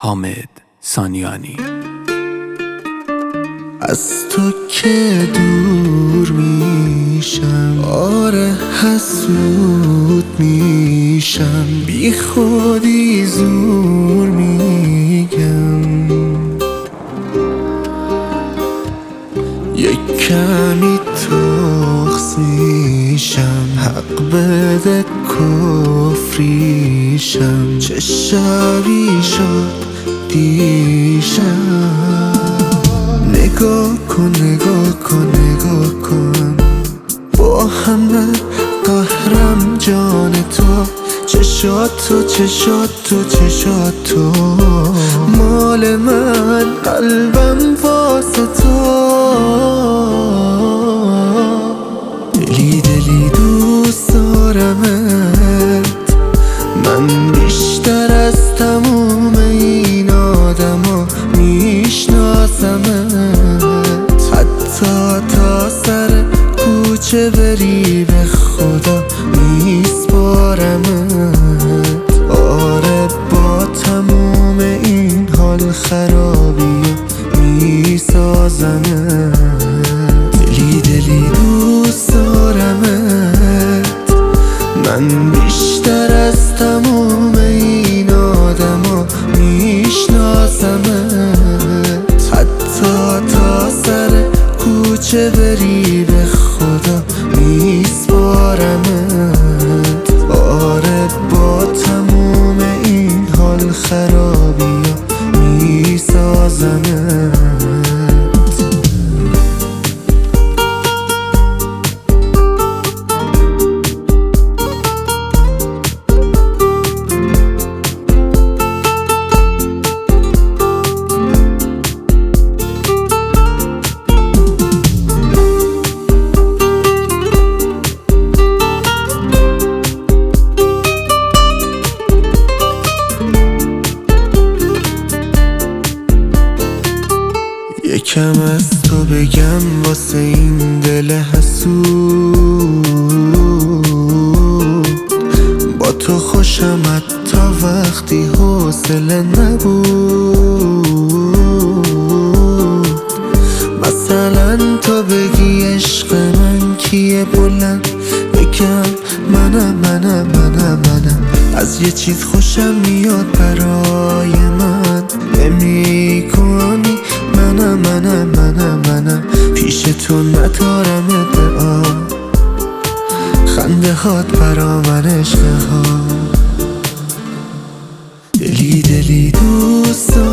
حامد سانیانی. از تو که دور میشم، آره حسود میشم، بی خودی زور میگم، یک کمی تخص میشم، حق بده کفریشم، چه شبی شد دیشب. نگاه کن نگاه کن نگاه کن، با همه قهرم جان تو، چشات تو چشات تو چشات تو، مال من قلبم واسه تو، دلی دلی دوست دارمت من، بیشتر از تموم این آدما میشناسمت، حتی تا سر کوچه بری به خدا میسپارمت. آره با تموم این حال خرابی میسازمت، دلی دلی دوست دارمت من، بیشتر از تموم این آدما میشناسمت، حتی تا سر کوچه بری به خدا میسپارمت. آره با تموم این حال خرابی میسازمت. یکم از تو بگم واسه این دل حسود، با تو خوشم حتی وقتی حوصله نبود. مثلا تو بگی عشق من کیه، بلند بگم منم، از یه چیز خوشم میاد برای من نمی کنی، منم پیش تو ندارم ادعا، خنده هات برا من عشق ها، دلی دلی دوست